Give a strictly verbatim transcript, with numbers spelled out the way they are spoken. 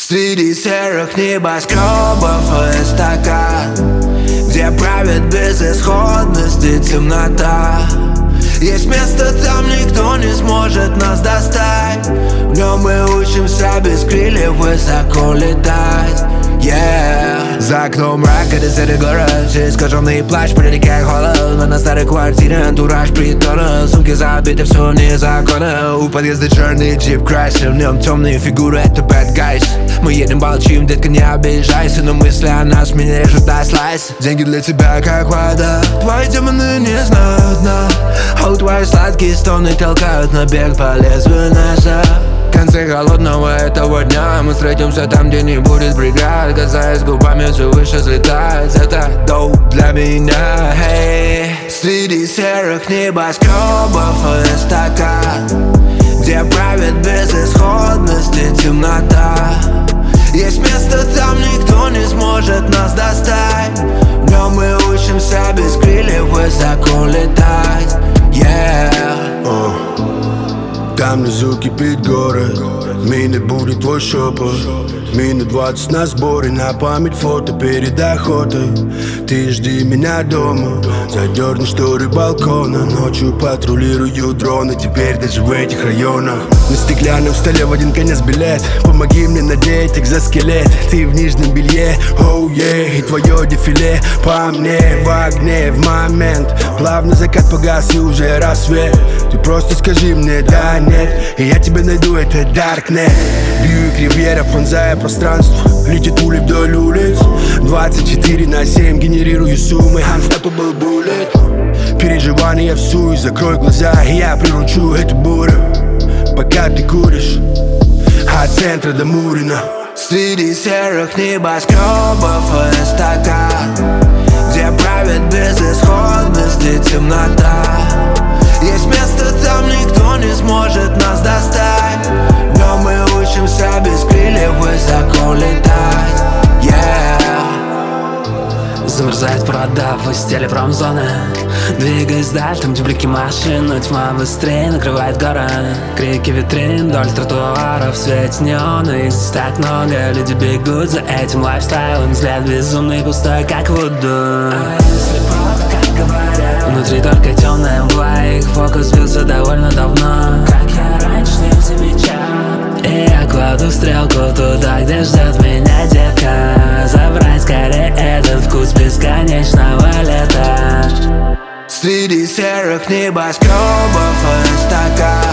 Среди серых небоскребов и стакан, где правит безысходность и темнота. Есть место, там никто не сможет нас достать. В нем мы учимся без крыльев высоко летать. Yeah. За окном мрак, это серый город, через искаженный плащ проникает холод. Мы на старой квартире, антураж притона, сумки забиты, все незаконно. У подъезда черный джип красит, в нем темные фигуры, это bad guys. Мы едем, молчим, детка, не обижайся, но мысли о нас меня режут на слайс. Деньги для тебя как вода, твои демоны не знают дна. О, твои сладкие стоны толкают на бег по лезвию ножа. В конце холодного этого дня мы встретимся там, где не будет преград. Касаясь губами, все выше взлетать. Это доп для меня, hey. Среди серых небоскребов и стакан, где правит безысходность и темнота. Есть место, там никто не сможет нас достать. В нем мы учимся без крыльев высоко летать. Yeah. uh. Там внизу кипит город, минет будет твой шепот. Минут двадцать на сборе, на память фото перед охотой. Ты жди меня дома, задерни шторы балкона. Ночью патрулирую дроны, теперь даже в этих районах. На стеклянном столе в один конец билет, помоги мне надеть экзоскелет. Ты в нижнем белье, оу oh yeah, и твое дефиле по мне в огне в момент. Плавно закат погас и уже рассвет. Ты просто скажи мне да, нет, и я тебя найду, это Darknet. Бьюик Ривьера, пронзая пространство, летит пули вдоль улиц. Двадцать четыре на семь генерирую суммы, unstoppable bullet. Переживания всуй, закрой глаза, и я приручу эту бурю. Пока ты куришь от центра до Мурина. Среди серых небоскребов и стакан, где правит безысходность и темнота. Есть место, там никто не сможет нас достать. В нем мы учимся без крыльев высоко летать. Yeah. Замерзает провода в стиле промзоны. Двигаясь дальше, там блики машин, но тьма быстрее накрывает гора. Крики витрин вдоль тротуаров, свет неона. Их здесь так много, люди бегут за этим лайфстайлом. Взгляд безумный, пустой, как вуду. А если правда, как говорят, внутри только темная мгла. Их фокус сбился довольно давно, как я раньше не замечал. И я кладу стрелку туда, где ждет меня детка. Забрать скорее этот вкус бесконечного лета. Среди серых небоскребов и стакан,